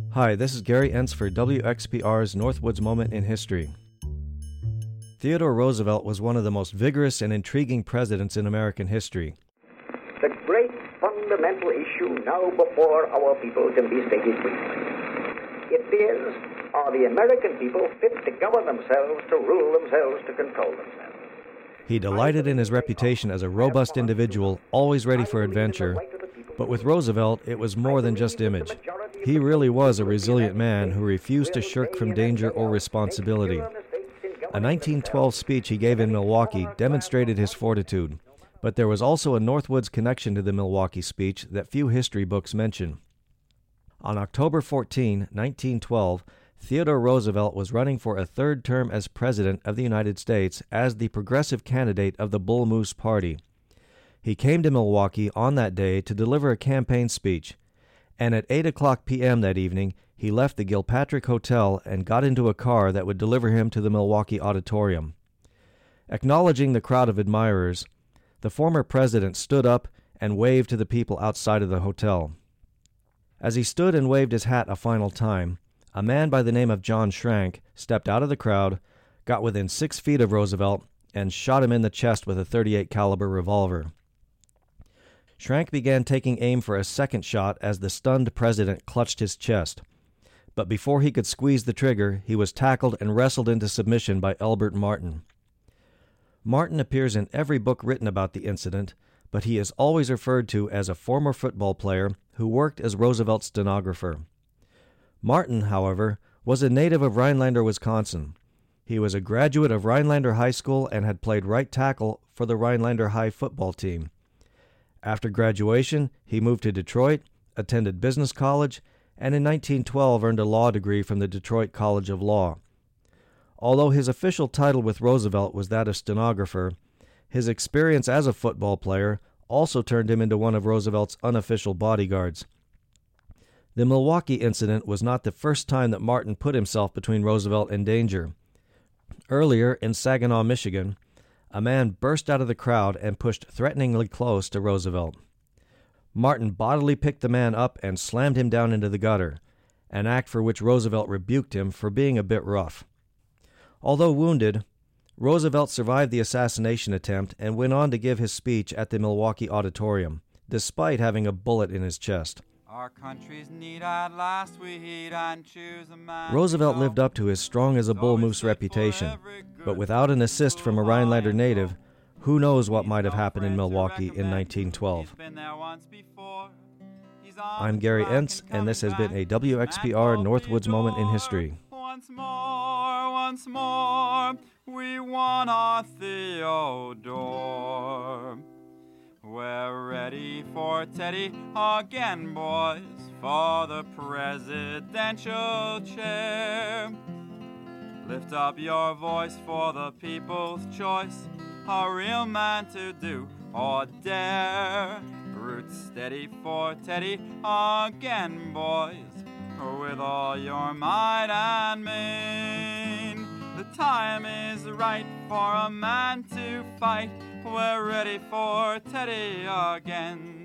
Hi, this is Gary Entz for WXPR's Northwoods Moment in History. Theodore Roosevelt was one of the most vigorous and intriguing presidents in American history. The great fundamental issue now before our people can be stated briefly. It is, are the American people fit to govern themselves, to rule themselves, to control themselves? He delighted in his reputation as a robust individual, always ready for adventure. But with Roosevelt, it was more than just image. He really was a resilient man who refused to shirk from danger or responsibility. A 1912 speech he gave in Milwaukee demonstrated his fortitude, but there was also a Northwoods connection to the Milwaukee speech that few history books mention. On October 14, 1912, Theodore Roosevelt was running for a third term as President of the United States as the progressive candidate of the Bull Moose Party. He came to Milwaukee on that day to deliver a campaign speech, and at 8 o'clock p.m. that evening, he left the Gilpatrick Hotel and got into a car that would deliver him to the Milwaukee Auditorium. Acknowledging the crowd of admirers, the former president stood up and waved to the people outside of the hotel. As he stood and waved his hat a final time, a man by the name of John Schrank stepped out of the crowd, got within 6 feet of Roosevelt, and shot him in the chest with a .38 caliber revolver. Schrank began taking aim for a second shot as the stunned president clutched his chest. But before he could squeeze the trigger, he was tackled and wrestled into submission by Elbert Martin. Martin appears in every book written about the incident, but he is always referred to as a former football player who worked as Roosevelt's stenographer. Martin, however, was a native of Rhinelander, Wisconsin. He was a graduate of Rhinelander High School and had played right tackle for the Rhinelander High football team. After graduation, he moved to Detroit, attended business college, and in 1912 earned a law degree from the Detroit College of Law. Although his official title with Roosevelt was that of stenographer, his experience as a football player also turned him into one of Roosevelt's unofficial bodyguards. The Milwaukee incident was not the first time that Martin put himself between Roosevelt and danger. Earlier, in Saginaw, Michigan, a man burst out of the crowd and pushed threateningly close to Roosevelt. Martin bodily picked the man up and slammed him down into the gutter, an act for which Roosevelt rebuked him for being a bit rough. Although wounded, Roosevelt survived the assassination attempt and went on to give his speech at the Milwaukee Auditorium, despite having a bullet in his chest. Our country's need at last we heed and choose a man. Roosevelt lived up to his strong as a bull moose reputation, but without an assist from a Rhinelander native, who knows what might have happened in Milwaukee in 1912. I'm Gary Entz, and this has been a WXPR Northwoods Moment in History. Once more, we won our Theodore. We're ready for Teddy again, boys, for the presidential chair. Lift up your voice for the people's choice, a real man to do or dare. Root steady for Teddy again, boys, with all your might and main. The time is right for a man to fight. We're ready for Teddy again.